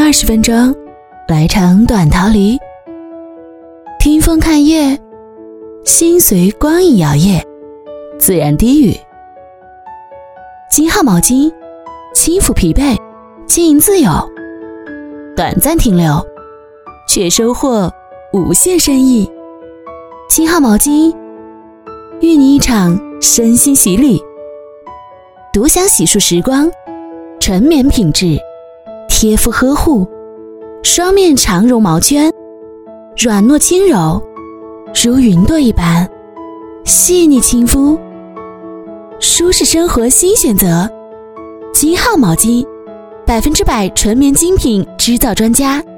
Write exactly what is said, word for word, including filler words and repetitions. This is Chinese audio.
二十分钟，来场短逃离。听风看叶，心随光影摇曳，自然低语。金号毛巾，轻抚疲惫，轻盈自由，短暂停留，却收获无限深意。金号毛巾，予你一场身心洗礼，独享洗漱时光，纯棉品质，贴肤呵护，双面长绒毛圈，软糯轻柔，如云朵一般，细腻亲肤，舒适生活新选择。金号毛巾，百分之百纯棉精品制造专家。